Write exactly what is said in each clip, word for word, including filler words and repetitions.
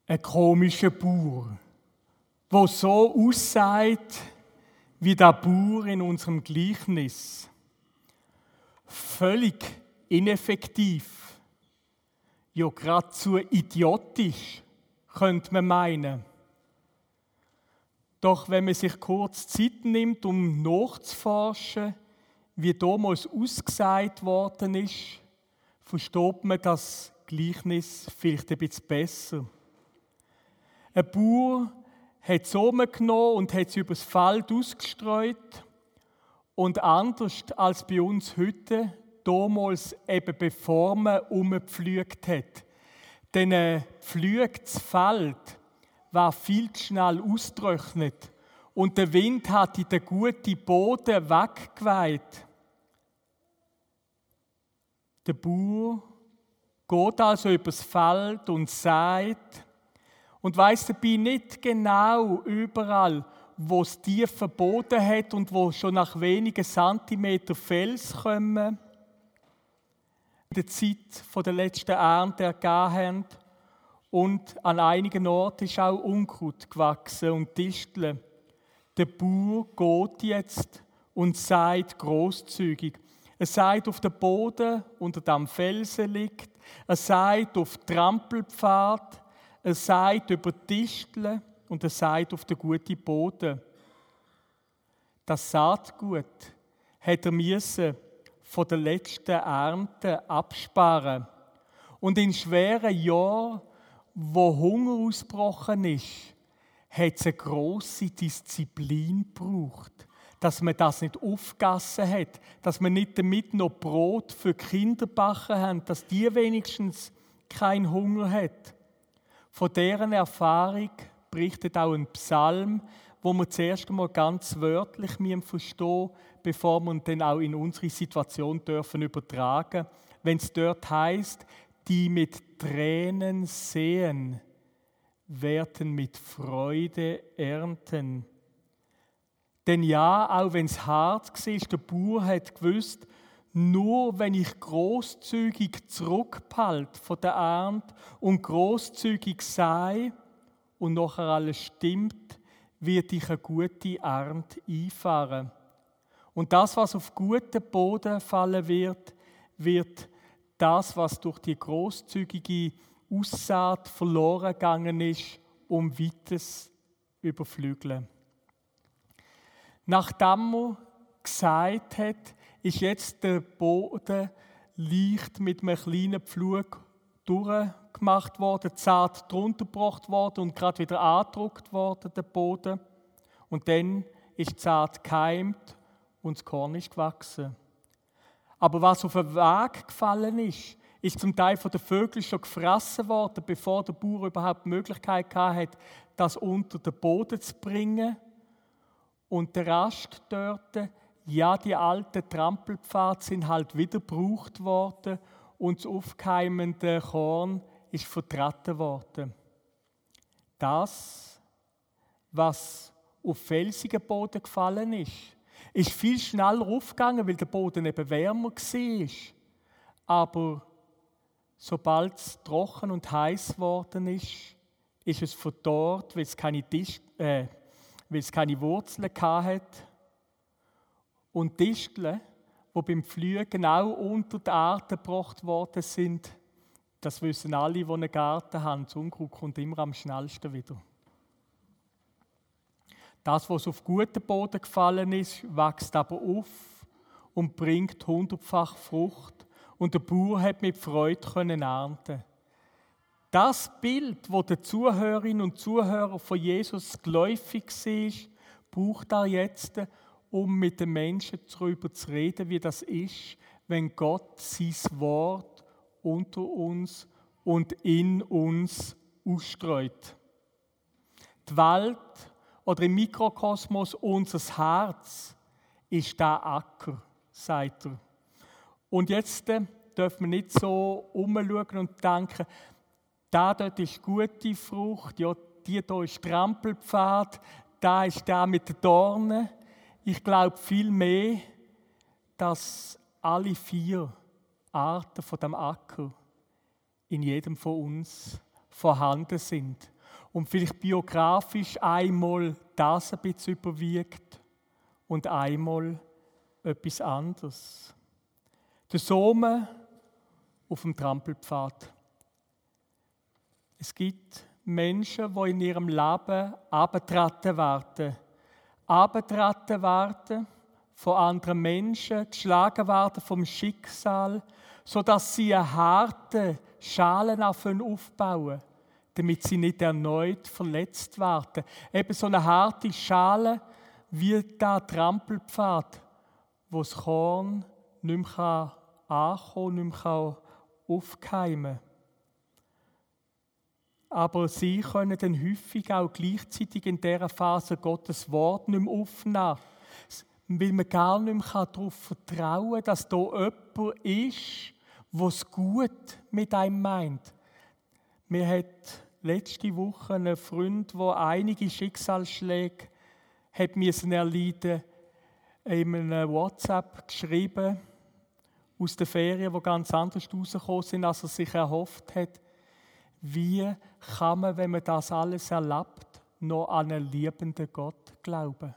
Ein komischer Bauer, der so aussieht wie der Bauer in unserem Gleichnis. Völlig ineffektiv, ja geradezu idiotisch, könnte man meinen. Doch wenn man sich kurz Zeit nimmt, um nachzuforschen, wie damals ausgesagt worden ist, versteht man das Gleichnis vielleicht ein bisschen besser. Ein Bauer hat Samen genommen und hat sie übers Feld ausgestreut. Und anders als bei uns heute, damals eben bevor man umgepflügt hat. Denn ein gepflügtes Feld war viel zu schnell ausgetrocknet und der Wind hat in den guten Boden weggeweht. Der Bauer geht also übers Feld und sagt und weiss dabei nicht genau überall, wo es tiefen Boden hat und wo schon nach wenigen Zentimetern Fels kommen, in der Zeit der letzten Ernte ergeben haben. Und an einigen Orten ist auch Unkraut gewachsen und Disteln. Der Bauer geht jetzt und sagt grosszügig. Er sagt, auf dem Boden unter dem Felsen liegt. Er sagt, auf Trampelpfad. Er sagt, über Disteln. Und er sagt, auf den guten Boden. Das Saatgut hat er müssen von der letzten Ernte absparen. Und in schweren Jahren, wo Hunger ausgebrochen ist, hat es eine grosse Disziplin gebraucht, dass man das nicht aufgegessen hat, dass man nicht damit noch Brot für die Kinder backen haben, dass die wenigstens keinen Hunger hat. Von deren Erfahrung berichtet auch ein Psalm, wo wir zuerst einmal ganz wörtlich verstehen müssen, bevor wir ihn dann auch in unsere Situation dürfen übertragen. Wenn es dort heißt, die mit Tränen sehen, werden mit Freude ernten. Denn ja, auch wenn es hart war, der Bauer hat gewusst, nur wenn ich grosszügig zurückhalte von der Ernte und grosszügig sei und nachher alles stimmt, wird ich eine gute Ernte einfahren. Und das, was auf guten Boden fallen wird, wird das, was durch die grosszügige Aussaat verloren gegangen ist, um Weites überflügeln. Nachdem er gesagt hat, ist jetzt der Boden leicht mit einem kleinen Pflug durchgemacht worden, die Saat drunter gebracht worden und gerade wieder angedruckt worden, der Boden. Und dann ist die Saat gekeimt und das Korn ist gewachsen. Aber was auf den Weg gefallen ist, ist zum Teil von den Vögeln schon gefressen worden, bevor der Bauer überhaupt die Möglichkeit hatte, das unter den Boden zu bringen. Und der Rest dort, ja, die alten Trampelpfade sind halt wieder gebraucht worden und das aufkeimende Korn ist vertreten worden. Das, was auf felsigen Boden gefallen ist, ist viel schneller aufgegangen, weil der Boden eben wärmer war. Aber sobald es trocken und heiß geworden ist, ist es verdorrt, weil es keine, Dis- äh, weil es keine Wurzeln hatte. Und Disteln, die beim Pflügen auch unter die Erde gebracht worden sind, das wissen alle, die einen Garten haben. Das Unkraut kommt immer am schnellsten wieder. Das, was auf guten Boden gefallen ist, wächst aber auf und bringt hundertfach Frucht. Und der Bauer hat mit Freude ernten. Das Bild, das den Zuhörerinnen und Zuhörern von Jesus geläufig war, braucht er jetzt, um mit den Menschen darüber zu reden, wie das ist, wenn Gott sein Wort unter uns und in uns ausstreut. Die Welt oder im Mikrokosmos unser Herz ist der Acker, sagt er. Und jetzt äh, dürfen wir nicht so umschauen und denken, da dort ist gute Frucht, ja, die hier ist Trampelpfad, da ist der mit den Dornen. Ich glaube vielmehr, dass alle vier Arten von dem Acker in jedem von uns vorhanden sind. und vielleicht biografisch einmal das ein bisschen überwiegt und einmal etwas anderes. Der Sohn auf dem Trampelpfad. Es gibt Menschen, die in ihrem Leben abgetreten werden. Abgetreten werden von anderen Menschen, geschlagen werden vom Schicksal, sodass sie eine harte Schale aufbauen, damit sie nicht erneut verletzt werden. Eben so eine harte Schale wie der Trampelpfad, wo das Korn nicht mehr ankommen, nicht mehr aufkeimen kann. Aber sie können dann häufig auch gleichzeitig in dieser Phase Gottes Wort nicht mehr aufnehmen, weil man gar nicht mehr darauf vertrauen kann, dass da jemand ist, der es gut mit einem meint. Mir hat letzte Woche ein Freund, der einige Schicksalsschläge hat müssen erleiden, in einem WhatsApp geschrieben, aus den Ferien, die ganz anders rausgekommen sind, als er sich erhofft hat. Wie kann man, wenn man das alles erlebt, noch an einen liebenden Gott glauben?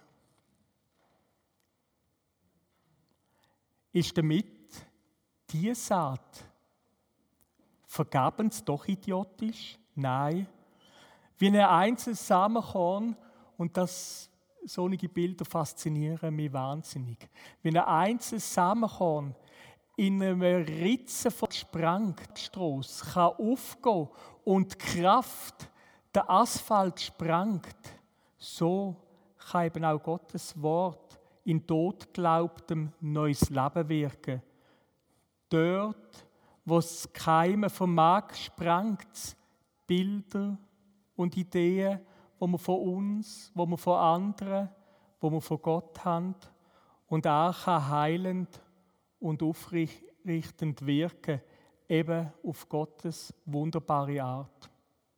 Ist damit die Saat vergebens doch idiotisch? Nein. Wie ein einzelnes Samenkorn, und das, solche Bilder faszinieren mich wahnsinnig. Wie ein einzelnes Samenkorn in einer Ritze von Sprangstrasse kann aufgehen und die Kraft der Asphalt sprangt, so kann eben auch Gottes Wort in totglaubtem neues Leben wirken. Dort, wo es Keime vermag, sprangt Bilder und Ideen, wo wir von uns, wo wir von anderen, wo wir von Gott haben, und auch kann heilend und aufrichtend wirken, eben auf Gottes wunderbare Art.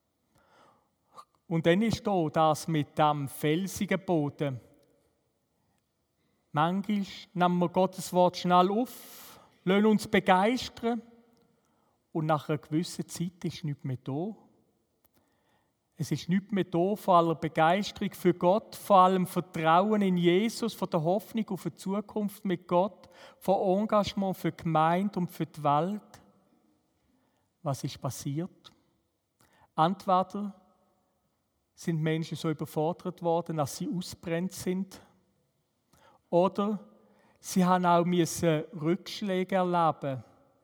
Und dann ist da das mit dem felsigen Boden. Manchmal nehmen wir Gottes Wort schnell auf, lassen uns begeistern und nach einer gewissen Zeit ist nichts mehr da. Es ist nichts mehr da von aller Begeisterung für Gott, vor allem Vertrauen in Jesus, von der Hoffnung auf eine Zukunft mit Gott, von Engagement für die Gemeinde und für die Welt. Was ist passiert? Entweder sind Menschen so überfordert worden, dass sie ausbrennt sind, oder sie haben auch müssen Rückschläge erleben.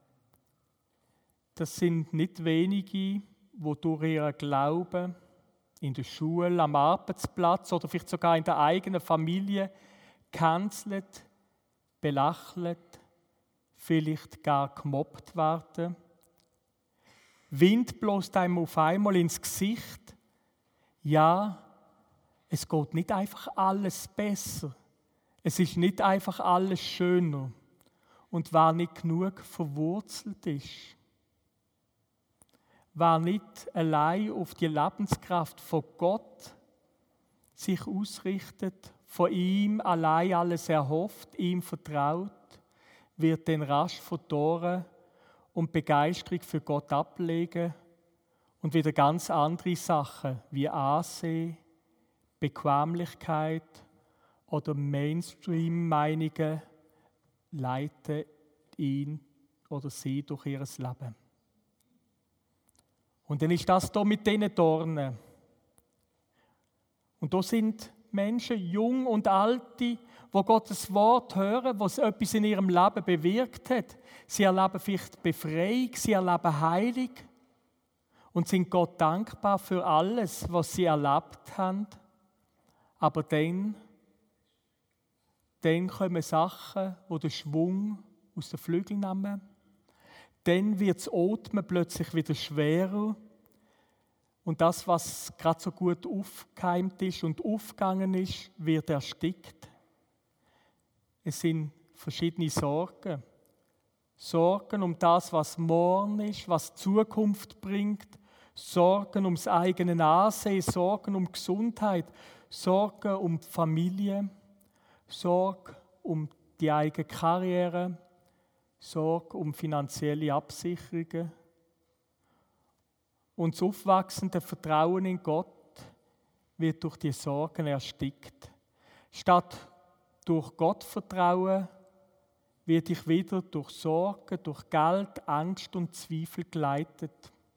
Das sind nicht wenige, die durch ihren Glauben in der Schule, am Arbeitsplatz oder vielleicht sogar in der eigenen Familie gecancelt, belachelt, vielleicht gar gemobbt werden. Wind bläst einem auf einmal ins Gesicht. Ja, es geht nicht einfach alles besser. Es ist nicht einfach alles schöner. Und wer nicht genug verwurzelt ist, wer nicht allein auf die Lebenskraft von Gott sich ausrichtet, von ihm allein alles erhofft, ihm vertraut, wird dann rasch verdorren und Begeisterung für Gott ablegen und wieder ganz andere Sachen wie Ansehen, Bequemlichkeit oder Mainstream-Meinungen leiten ihn oder sie durch ihr Leben. Und dann ist das hier mit diesen Dornen. Und da sind Menschen, jung und alte, wo Gottes Wort hören, was etwas in ihrem Leben bewirkt hat. Sie erleben vielleicht Befreiung, sie erleben Heilung und sind Gott dankbar für alles, was sie erlebt haben. Aber dann, dann kommen Sachen, die den Schwung aus den Flügeln nehmen. Dann wird das Atmen plötzlich wieder schwerer. Und das, was gerade so gut aufgeheimt ist und aufgegangen ist, wird erstickt. Es sind verschiedene Sorgen. Sorgen um das, was morgen ist, was Zukunft bringt. Sorgen ums eigene Ansehen, Sorgen um Gesundheit, Sorgen um die Familie, Sorge um die eigene Karriere, Sorge um finanzielle Absicherungen. Und das aufwachsende Vertrauen in Gott wird durch die Sorgen erstickt. Statt durch Gottvertrauen wird ich wieder durch Sorgen, durch Geld, Angst und Zweifel geleitet.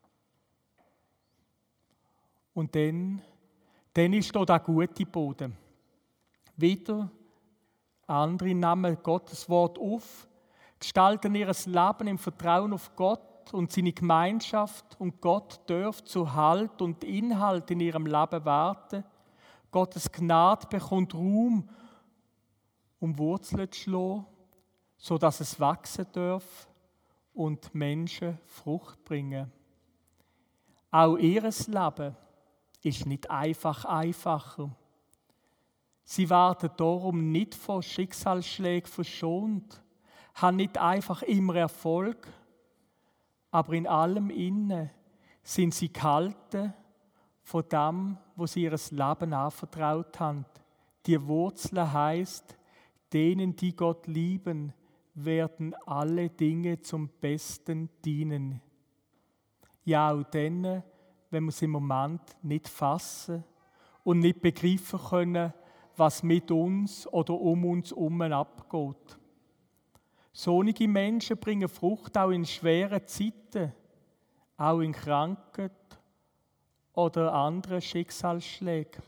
Und dann, dann ist da der gute Boden. Wieder andere nehmen Gottes Wort auf, gestalten ihr Leben im Vertrauen auf Gott und seine Gemeinschaft, und Gott darf zu Halt und Inhalt in ihrem Leben werden. Gottes Gnade bekommt Raum, um Wurzeln zu schlagen, sodass es wachsen darf und Menschen Frucht bringen. Auch ihr Leben ist nicht einfach einfacher. Sie werden darum nicht von Schicksalsschlägen verschont, haben nicht einfach immer Erfolg, aber in allem innen sind sie gehalten von dem, was sie ihr Leben anvertraut haben. Die Wurzel heisst, denen, die Gott lieben, werden alle Dinge zum Besten dienen. Ja, auch denen, wenn wir es im Moment nicht fassen und nicht begreifen können, was mit uns oder um uns herum abgeht. Solche Menschen bringen Frucht auch in schweren Zeiten, auch in Krankheit oder anderen Schicksalsschlägen.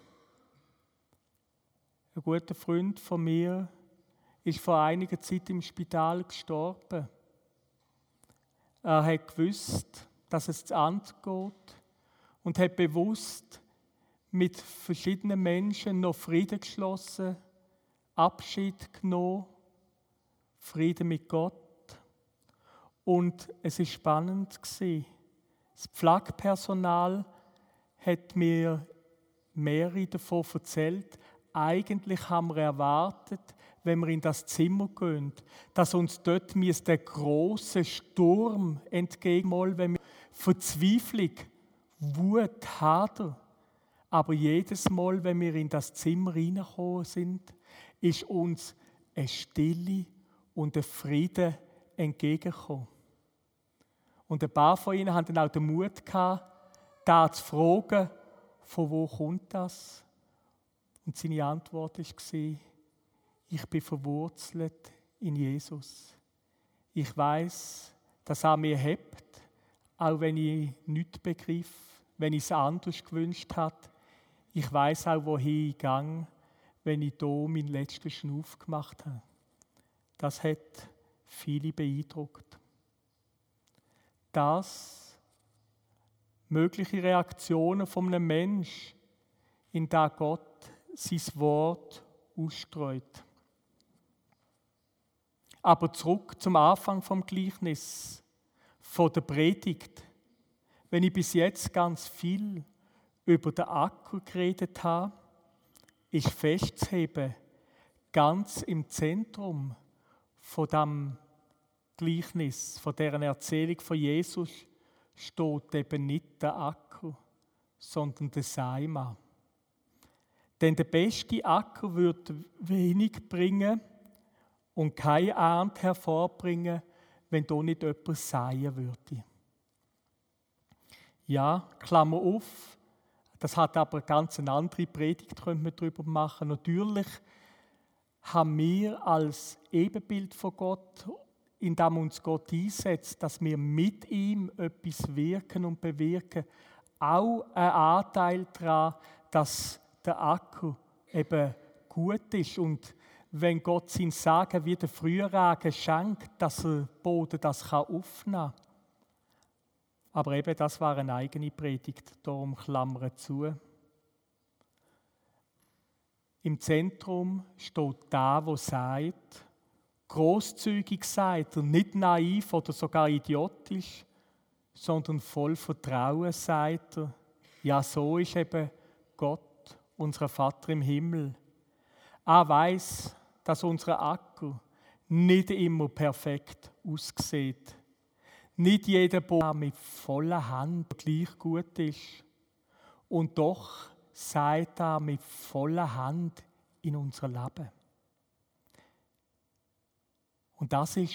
Ein guter Freund von mir ist vor einiger Zeit im Spital gestorben. Er hat gewusst, dass es zu Ende geht, und hat bewusst mit verschiedenen Menschen noch Frieden geschlossen, Abschied genommen, Frieden mit Gott. Und es war spannend. Das Pflegepersonal hat mir mehrere davon erzählt. Eigentlich haben wir erwartet, wenn wir in das Zimmer gehen, dass uns dort der große Sturm entgegenkommt, wenn wir Verzweiflung, Wut, Hader. Aber jedes Mal, wenn wir in das Zimmer reingekommen sind, ist uns eine Stille und ein Frieden entgegengekommen. Und ein paar von ihnen hatten dann auch den Mut gehabt, da zu fragen, von wo kommt das? Und seine Antwort war, ich bin verwurzelt in Jesus. Ich weiß, dass er mir hebt, auch wenn ich nichts begriff, wenn ich es anders gewünscht habe. Ich weiß auch, wohin ich gehe, wenn ich hier meinen letzten Schnuff gemacht habe. Das hat viele beeindruckt. Das mögliche Reaktionen von einem Menschen, in der Gott sein Wort ausstreut. Aber zurück zum Anfang vom Gleichnis, von der Predigt. Wenn ich bis jetzt ganz viel über den Acker geredet habe, ist festzuheben, ganz im Zentrum von dem Gleichnis, von deren Erzählung von Jesus, steht eben nicht der Acker, sondern der Saimann. Denn der beste Acker wird wenig bringen und keine Ernte hervorbringen, wenn da nicht jemand säen würde. Ja, Klammer auf, das hat aber ganz eine andere Predigt, könnte man darüber machen. Natürlich haben wir als Ebenbild von Gott, in dem uns Gott einsetzt, dass wir mit ihm etwas wirken und bewirken, auch einen Anteil daran, dass der Acker eben gut ist. Und wenn Gott sein Sagen wie der Frühregen schenkt, dass der Boden das aufnehmen kann. Aber eben, das war eine eigene Predigt, darum Klammern zu. Im Zentrum steht der, der sagt, grosszügig sagt und nicht naiv oder sogar idiotisch, sondern voll Vertrauen sagt er, ja, so ist eben Gott, unser Vater im Himmel. Er weiß, dass unser Acker nicht immer perfekt aussieht. Nicht jeder Baum mit voller Hand gleich gut ist. Und doch sagt er mit voller Hand in unser Leben. Und das ist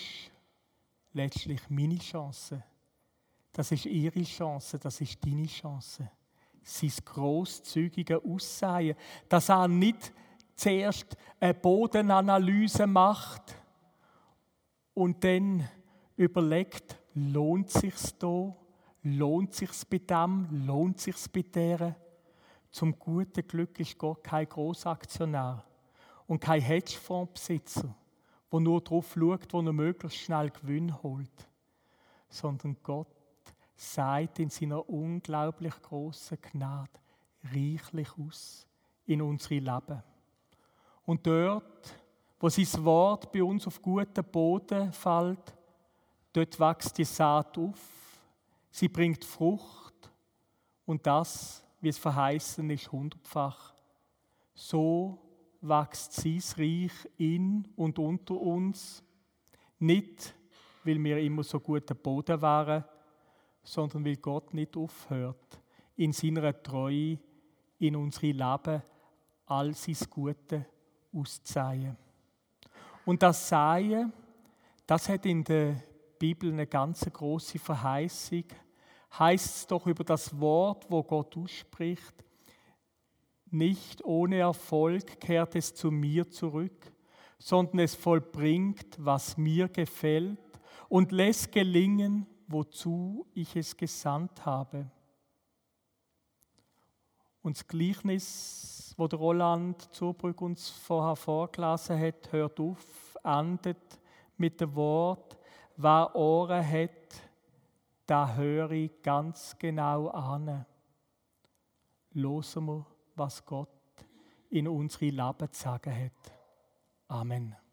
letztlich meine Chance. Das ist ihre Chance, das ist deine Chance. sein grosszügige Aussehen, dass er nicht zuerst eine Bodenanalyse macht und dann überlegt, lohnt sich's da, lohnt sich's bei dem, lohnt sich's bei der. Zum guten Glück ist Gott kein Grossaktionär und kein Hedgefondsbesitzer, der nur darauf schaut, wo er möglichst schnell Gewinn holt, sondern Gott sagt in seiner unglaublich großen Gnade reichlich aus in unsere Leben. Und dort, wo sein Wort bei uns auf guten Boden fällt, dort wächst die Saat auf, sie bringt Frucht und das, wie es verheißen ist, hundertfach. So wächst sein Reich in und unter uns, nicht, weil wir immer so guter Boden waren, sondern weil Gott nicht aufhört, in seiner Treue in unsere Leben all sein Gute auszusehen. Und das Säen, das hat in der Bibel eine ganz große Verheißung. Heißt es doch über das Wort, wo Gott ausspricht, nicht ohne Erfolg kehrt es zu mir zurück, sondern es vollbringt, was mir gefällt und lässt gelingen, wozu ich es gesandt habe. Und das Gleichnis, das Roland Zurbrück uns vorher vorgelesen hat, hört auf, endet mit dem Wort, wer Ohren hat, da höre ich ganz genau an. Hören wir, was Gott in unsere Leben zu sagen hat. Amen.